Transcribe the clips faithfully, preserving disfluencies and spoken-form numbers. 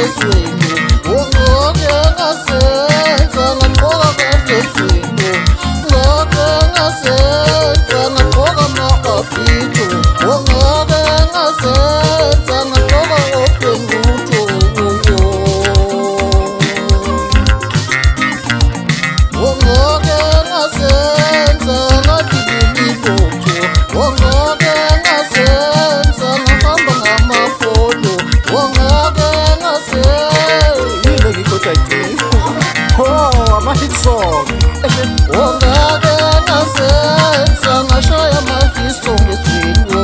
emezweni ngoke ngasenza ngaqoka kahlezweni ngoke ngasenza ngaqoka ama-apito ngoke ngasenza ngaqoka opengutho ngoke ngasenza ngadibililotho ngoke ngasenza ngahamba ngamafolo ngoke ngasenza yile ngikhoda yini oh ama-hit song ngoke ngasenza ngashaya amafiso ngesini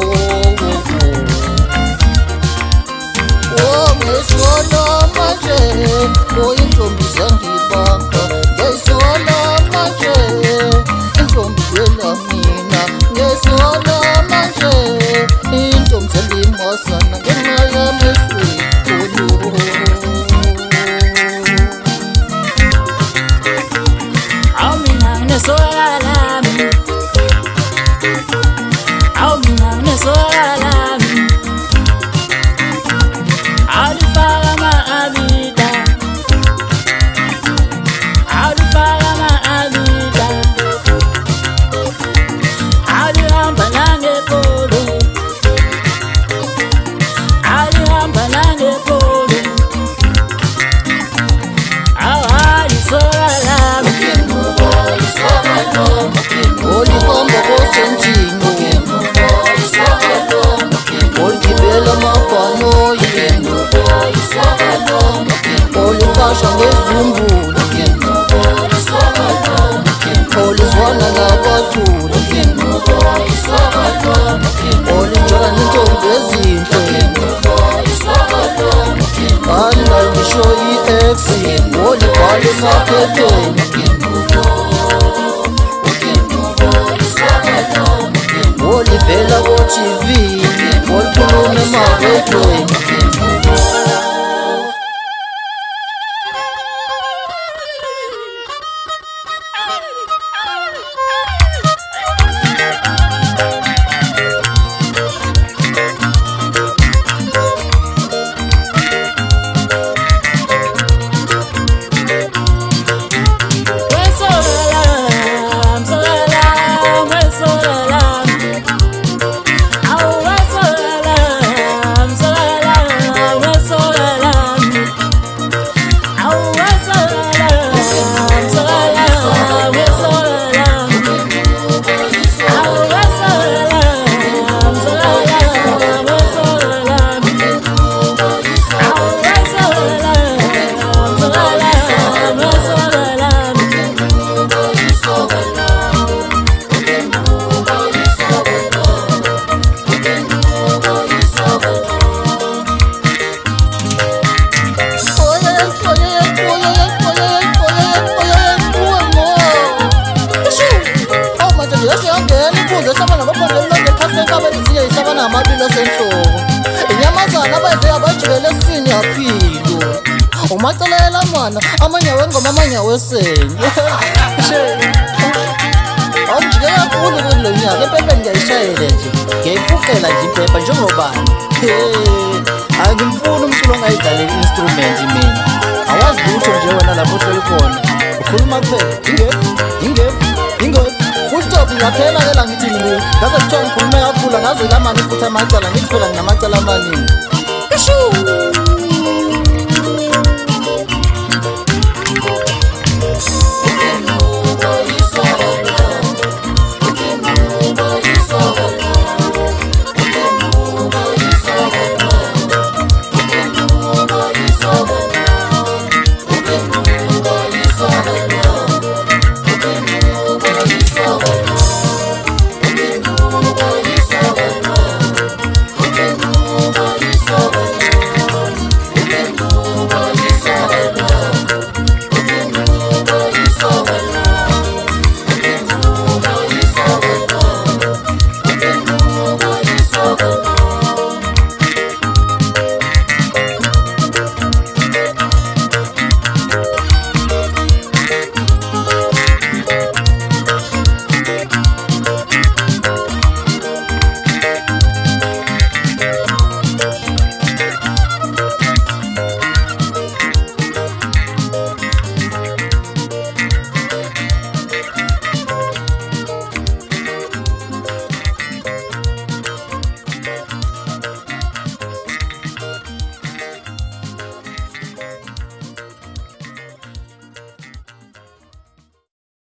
ngesola manje oyintombi zangibanga ngesola manje intombi yela mina ngesola manje intombi zalimasana ngenxa yameswethu awu mina nginesola lami awu mina nginesola lami alifaka ama-abida alifaka ama-abida alihamba nangepolo alihamba nangepolo awalisola lami olihamba kosenjini oligibela amabhanoyi olifasha ngezumbulu olizwana nabaculi olinjala nentombi ezinhle kani ngisho i-ex olibhala emaphepheni olivela ko-T V olikhuluma emarediyweni inyamazana abayeze abajibele esini yaphilo umacelela mwana amanyawe engoma amanyawe esenye awujike kakhulu kulo nyaka empepeni ngiyayishayele nje ngiyayiphuqela nje impepha njengobani angimfuni umculo ongayidlalela i-instrument mina awazi lutho nje wena lapho ohleli khona ukhuluma kuphela ingefu ingefu ingefu full stop ngiyaphela-ke la ngithi ngaze kuthiwa ngikhulume kakhulu ngaze lamani futhi amacala ngithi phela nginamacala amaningi